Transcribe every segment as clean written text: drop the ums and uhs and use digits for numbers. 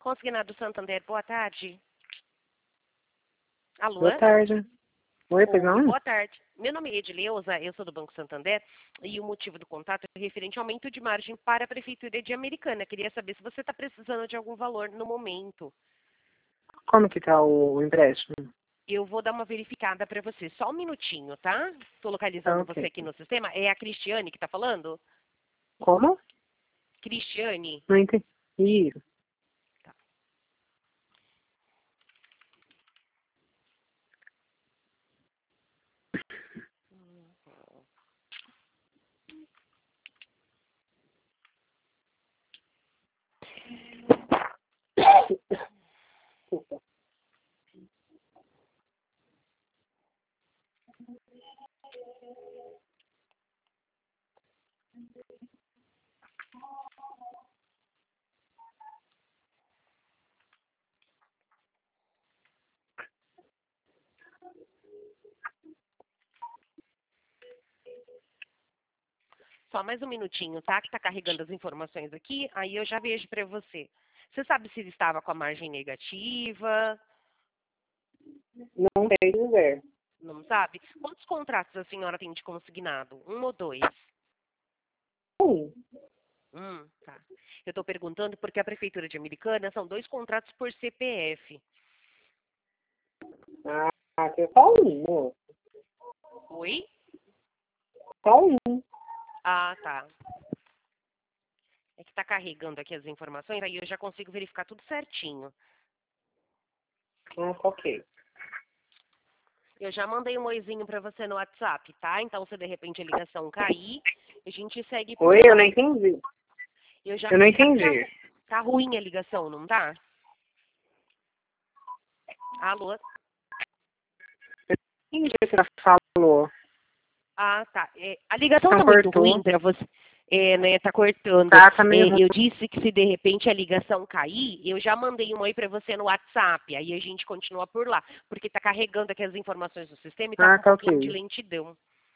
Consignado Santander, boa tarde. Alô? Boa tarde. Oi, pois não? Boa tarde. Meu nome é Edileuza, eu sou do Banco Santander e o motivo do contato é referente ao aumento de margem para a Prefeitura de Americana. Queria saber se você está precisando de algum valor no momento. Como que tá o empréstimo? Eu vou dar uma verificada para você. Só um minutinho, tá? Estou localizando Ok. você aqui no sistema. É a Cristiane que está falando? Como? Cristiane? Não entendi. Isso. Só mais um minutinho, tá? Que está carregando as informações aqui. Aí eu já vejo para você. Você sabe se ele estava com a margem negativa? Não sei dizer. Não sabe? Quantos contratos a senhora tem de consignado? Um ou dois? Tá. Eu estou perguntando porque a Prefeitura de Americana são 2 contratos por CPF. Ah, que é só um, moço. Oi? Só um. Ah, tá. É que está carregando aqui as informações, aí eu já consigo verificar tudo certinho. Ah, ok. Eu já mandei um oizinho para você no WhatsApp, tá? Então, se de repente a ligação cair, a gente segue por Oi, eu não lá. entendi. Eu já... Eu não Tá, entendi. tá ruim a ligação, não tá? Alô? Entendi o que você falou. Ah, tá. A ligação Não tá muito cortou. ruim para você. Né? Tá cortando. Tá meio ruim. Eu disse que se de repente a ligação cair, eu já mandei um oi para você no WhatsApp. Aí a gente continua por lá. Porque tá carregando aqui as informações do sistema e tá Ah, com um tá pouquinho de ok. lentidão.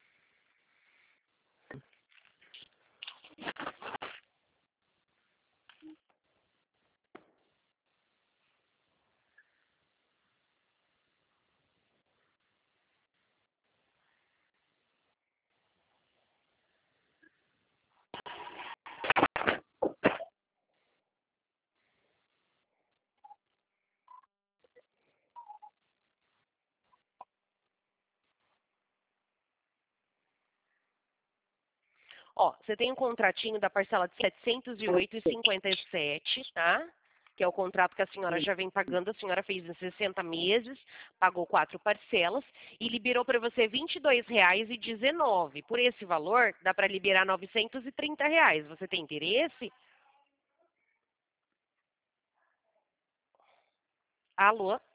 Ó, você tem um contratinho da parcela de 708,57, tá? Que é o contrato que a senhora já vem pagando. A senhora fez em 60 meses, pagou 4 parcelas e liberou para você R$ 22,19. Por esse valor, dá para liberar R$ 930. Você tem interesse? Alô?